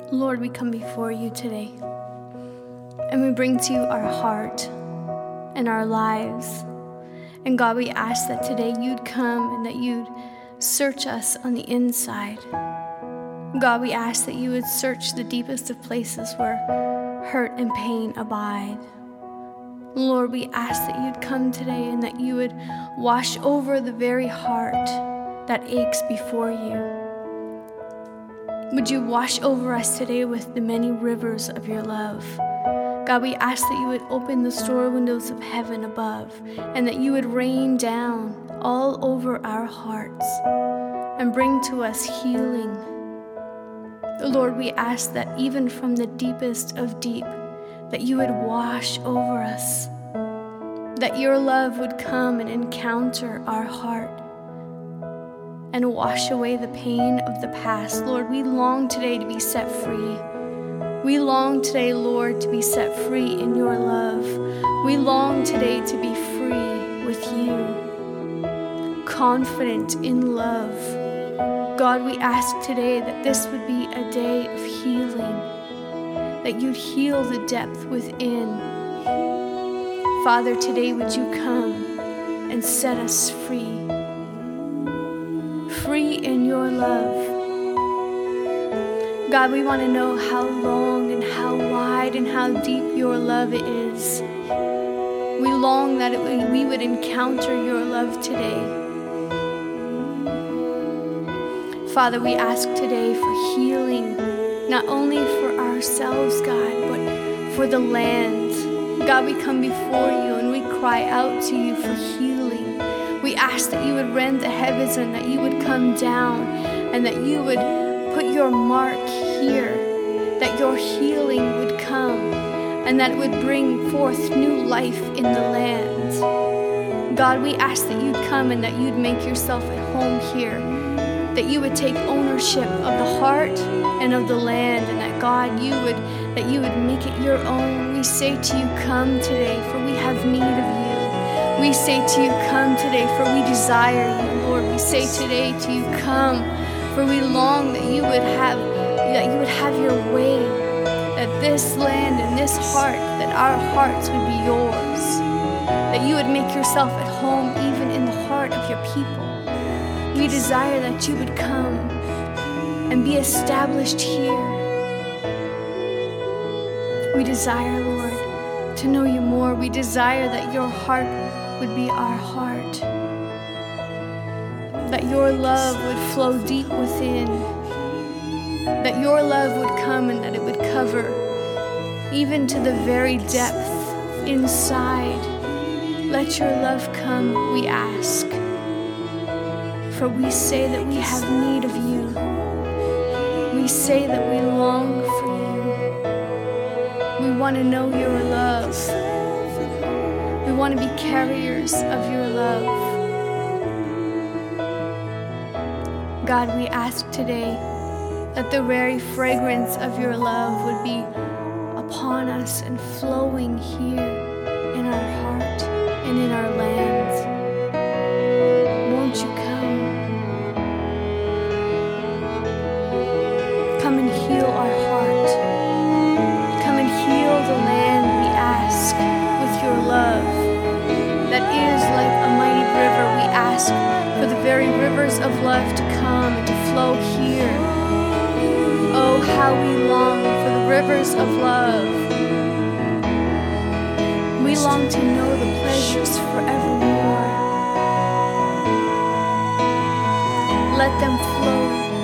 Lord, we come before you today, and we bring to you our heart and our lives. And God, we ask that today you'd come and that you'd search us on the inside. God, we ask that you would search the deepest of places where hurt and pain abide. Lord, we ask that you'd come today and that you would wash over the very heart that aches before you. Would you wash over us today with the many rivers of your love? God, we ask that you would open the store windows of heaven above and that you would rain down all over our hearts and bring to us healing. Lord, we ask that even from the deepest of deep, that you would wash over us, that your love would come and encounter our heart and wash away the pain of the past. Lord, we long today to be set free. We long today, Lord, to be set free in your love. We long today to be free with you, confident in love. God, we ask today that this would be a day of healing, that you'd heal the depth within. Father, today would you come and set us free, free in your love. God, we want to know how long and how wide and how deep your love is. We long that we would encounter your love today. Father, we ask today for healing, not only for ourselves, God, but for the land. God, we come before you and we cry out to you for healing. We ask that you would rend the heavens and that you would come down and that you would put your mark here, that your healing would come and that it would bring forth new life in the land. God, we ask that you'd come and that you'd make yourself at home here, that you would take ownership of the heart and of the land, and that God, you would make it your own. We say to you, come today, for we have need of you. We say to you, come today, for we desire you, Lord. We say today to you, come, for we long that you would have your way, that this land and this heart, that our hearts would be yours, that you would make yourself at home even in the heart of your people. We desire that you would come and be established here. We desire, Lord, to know you more. We desire that your heart would be our heart, that your love would flow deep within, that your love would come and that it would cover even to the very depth inside. Let your love come, we ask, for we say that we have need of you. We say that we long for you. We want to know your love. We want to be carriers of your love. God, we ask today that the very fragrance of your love would be upon us and flowing here in our heart and in our land. Won't you come? Come and heal our heart. Come and heal the land, we ask, with your love that is like a mighty river. We ask for the very rivers of love to come and to flow here. Oh, how we long for the rivers of love. We long to know the pleasures forevermore. Let them flow